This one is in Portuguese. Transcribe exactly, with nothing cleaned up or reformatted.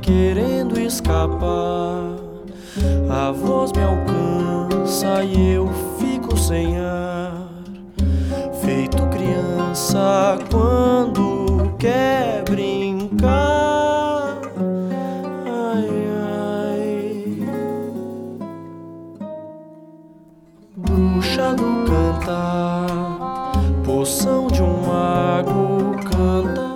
querendo escapar. A voz me alcança e eu fico sem ar, feito criança quando quer brincar. Ai, ai. Bruxa do cantar, poção de um mago, canta.